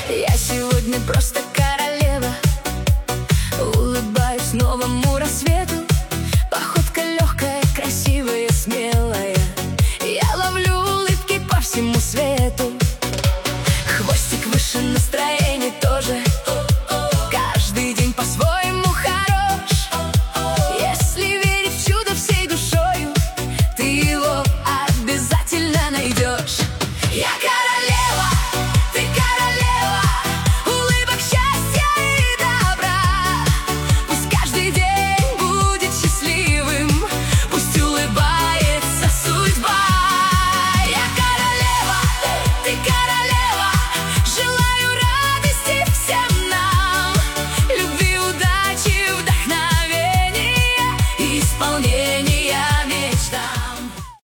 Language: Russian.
Я сегодня просто королева, улыбаюсь новому рассвету. Походка легкая, красивая, смелая. Я ловлю улыбки по всему свету. Хвостик выше, настроение тоже. Каждый день по-своему хорош. Если верить в чудо всей душою, ты его обязательно найдешь. Я